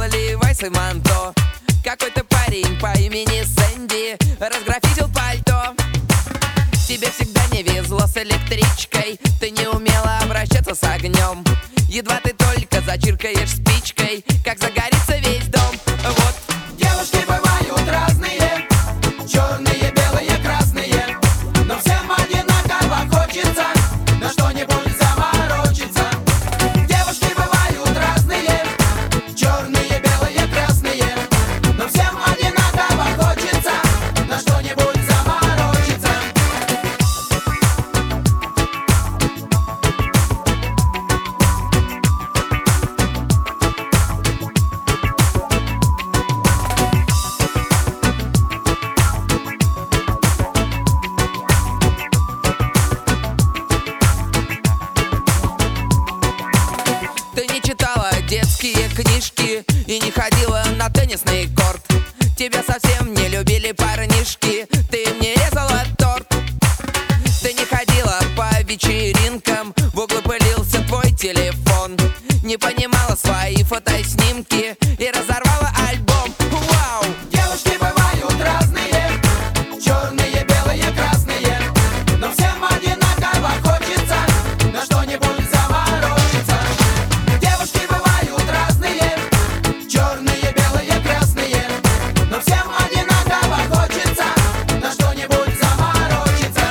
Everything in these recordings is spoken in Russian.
Левайс и манто. Какой-то парень по имени Сэнди разграфитил пальто. Тебе всегда не везло с электричкой, ты не умела обращаться с огнем. Едва ты только зачиркаешь спичкой, как загорится весь дом. Вот. Девушки бывают разные, черные, белые, красные, но всем одинаково хочется на что-нибудь заморочиться. Девушки бывают разные, черные, белые, красные, но всем одинаково хочется на что-нибудь заморочиться. Ты не читала детские книжки и не ходила на теннисный корт. Тебя совсем не любили парнишки, ты им не резала торт. Ты не ходила по вечеринкам, в углу пылился твой телефон. Не понимала свои фотоснимки и разорвала альбом. Вау! Девушки бывают разные, черные, белые, красные, но всем одинаково хочется на что-нибудь заморочиться. Девушки бывают разные, черные, белые, красные, но всем одинаково хочется на что-нибудь заморочиться.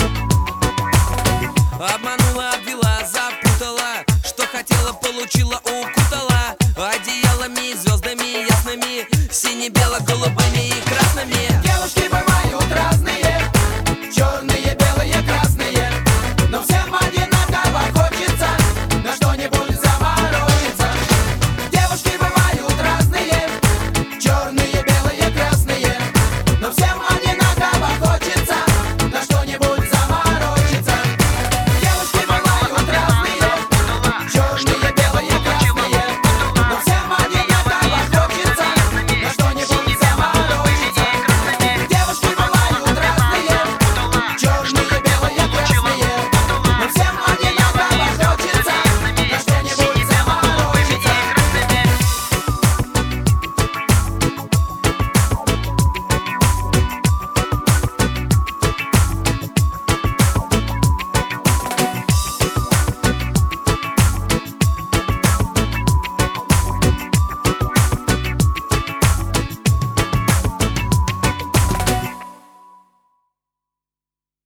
Обманула, обвела, запутала, что хотела, получила.